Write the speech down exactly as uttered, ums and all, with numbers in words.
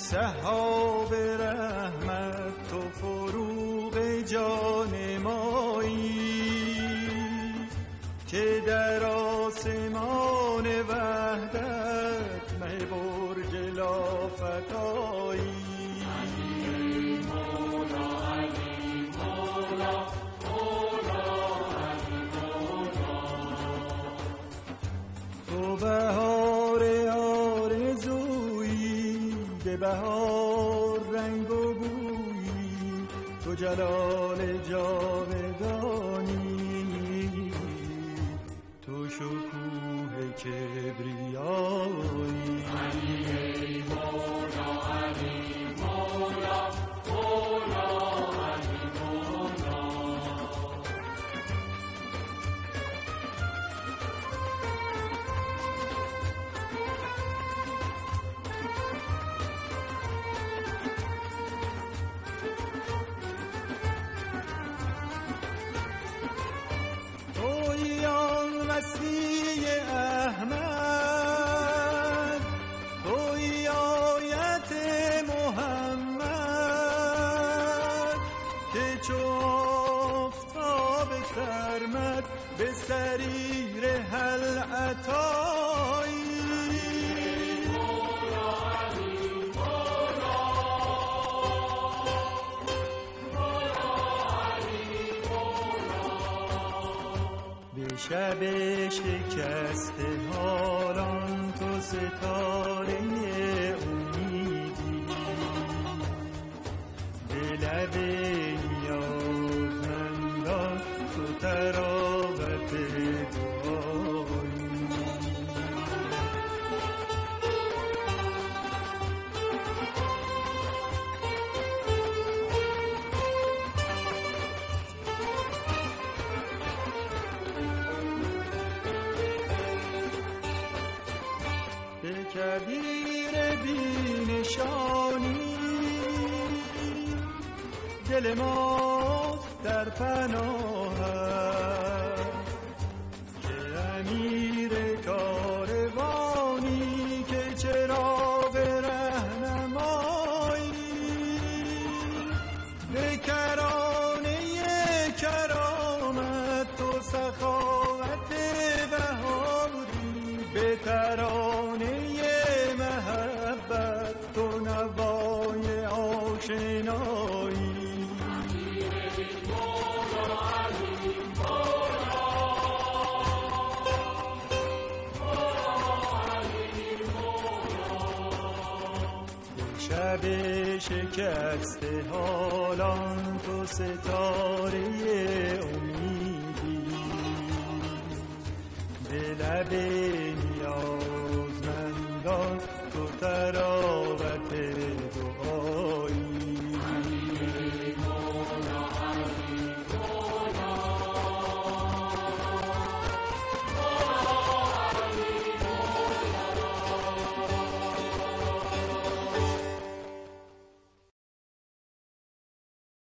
سحاب رحمت تو فروغ جان مایی که در آسمان وحدت مه برج لافتایی. علی مولا علی مولا مولا علی مولا. تو بهار آرزویی به بهار رنگ و بویی، تو جلال جاودانی، تو شکوه کبریایی. علی مولا علی مولا مولا علی مولا. تویی آن وصی احمد، تویی آیت محمد که چو آفتاب سرمد به سریر هل عطایی. شب شکست حالان تو ستاره امیدی، به لب نیازمندان تو تراوت دعایی. کبیر بینشانی دل ما در پناهت، که امیر کاروانی که چراغ رهنمایی، به کرانه کرامت تو سخاوت بهاری، به ترانه محبت تو نوای آشنایی. شب شکست حالان تو ستاره امیدی، به لب نیازمندان تو ترا